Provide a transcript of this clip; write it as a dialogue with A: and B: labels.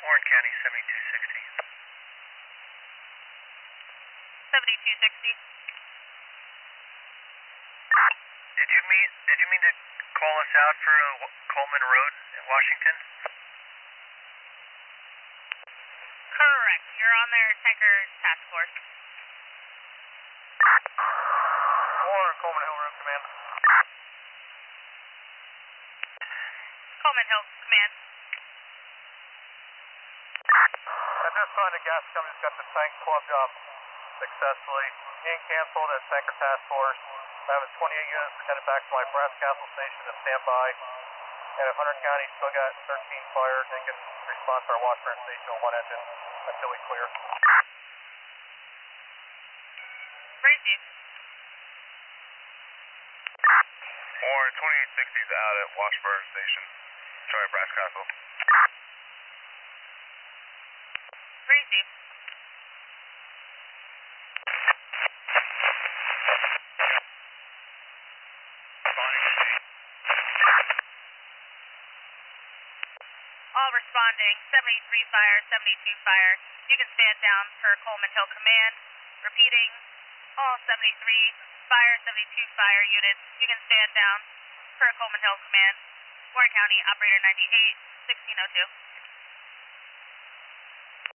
A: Warren County 7260.
B: 7260.
A: Did you mean to call us out for Coleman Road in Washington?
B: Correct. You're on their tanker task force.
A: Or Coleman Hill Road Command.
B: Coleman Hill Command.
A: I just found a gas company's got the tank plugged up successfully. Being canceled at tanker task force. I have 28 units headed back to my Brass Castle station to stand by. And if Hunter County still got 13 fires, they can respond to our Washburn station on one engine until we clear.
B: Receive.
A: Warren 2860 is out at Washburn station. Sorry, Brass Castle.
B: Receive. All responding, 73 fire, 72 fire. You can stand down per Coleman Hill Command. Repeating, all 73 fire, 72 fire units. You can stand down per Coleman Hill Command. Warren County, operator 98, 1602.